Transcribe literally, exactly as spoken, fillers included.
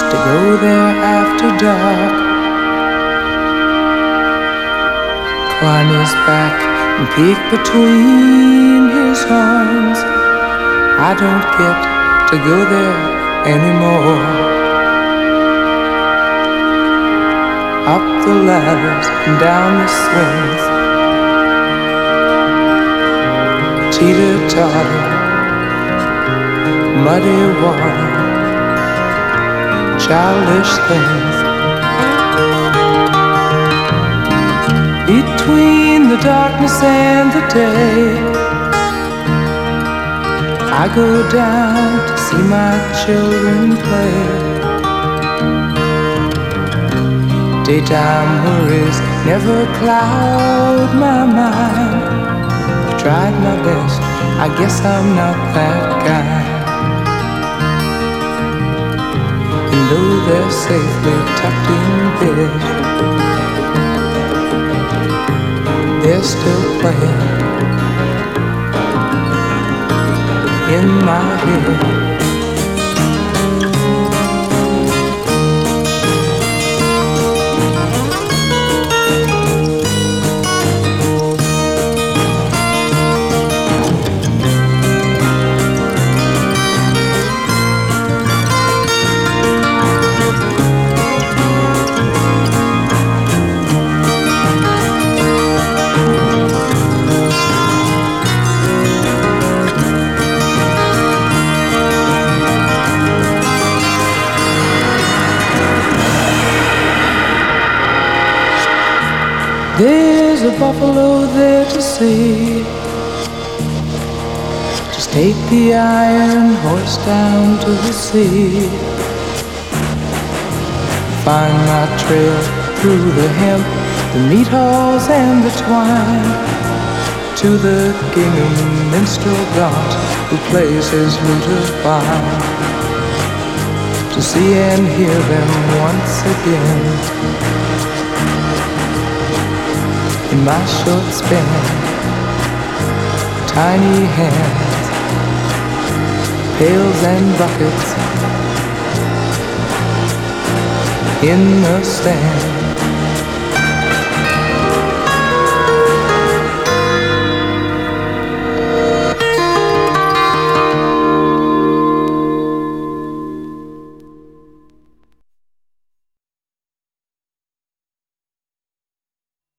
to go there after dark. Climb his back and peek between his horns. I don't get to go there anymore. Up the ladders and down the swings, teeter-totter, muddy water, childish things. Between the darkness and the day, I go down to see my children play. Daytime worries never cloud my mind. I've tried my best, I guess I'm not that guy. And though they're safely tucked in bed, they're still playing in my head. There's a buffalo there to see. Just take the iron horse down to the sea. Find my trail through the hemp, the meat halls and the twine, to the gingham minstrel gaunt who plays his lute fine. To see and hear them once again in my short span, tiny hands, pails and buckets in the stand.